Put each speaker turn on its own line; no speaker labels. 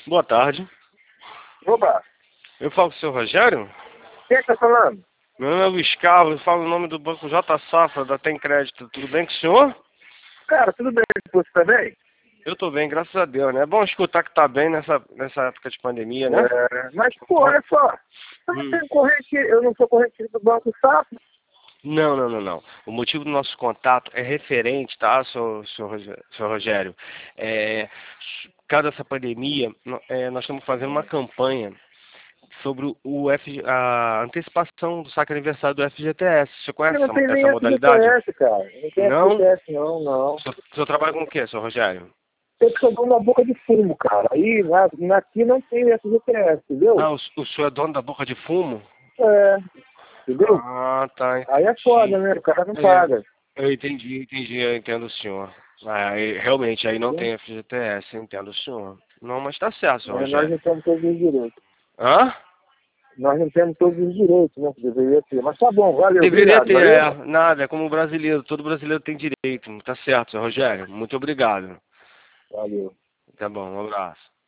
Boa tarde.
Opa,
Eu falo com o senhor Rogério?
quem é que tá falando?
Meu nome é Luiz Carlos, eu falo o nome do Banco J Safra, da Tem Crédito. Tudo bem com o senhor?
Cara, tudo bem com você também?
Eu tô bem, graças a Deus, né? É bom escutar que tá bem nessa época de pandemia, né?
Mas, pô, olha só. Eu não
Hum.
tenho corrente, eu não sou corrente do Banco Safra.
Não. O motivo do nosso contato é referente, tá, senhor Rogério? Por causa dessa pandemia, nós estamos fazendo uma campanha sobre a antecipação do saque aniversário do FGTS. Você conhece
Eu não tenho nem
essa modalidade?
FGTS, cara. Não tem
Não?
FGTS, não.
O senhor trabalha com o quê, senhor Rogério?
Eu que sou dono da boca de fumo, cara. Aí, aqui não tem FGTS, entendeu?
Ah, o senhor é dono da boca de fumo?
É, entendeu?
Ah, tá,
Aí é foda,
entendi.
né? O cara não
É,
paga.
eu entendi, eu entendo o senhor. Realmente, aí não
Entendeu?
tem FGTS, eu entendo o senhor. Não, mas tá certo, senhor
Nós
Rogério.
não temos todos os direitos.
Hã?
Nós não temos todos os direitos, né? Que deveria ter. Mas tá bom, valeu,
Deveria
obrigado,
ter,
valeu?
nada, é como brasileiro, todo brasileiro tem direito. Tá certo, senhor Rogério. Muito obrigado.
Valeu.
Tá bom, um abraço.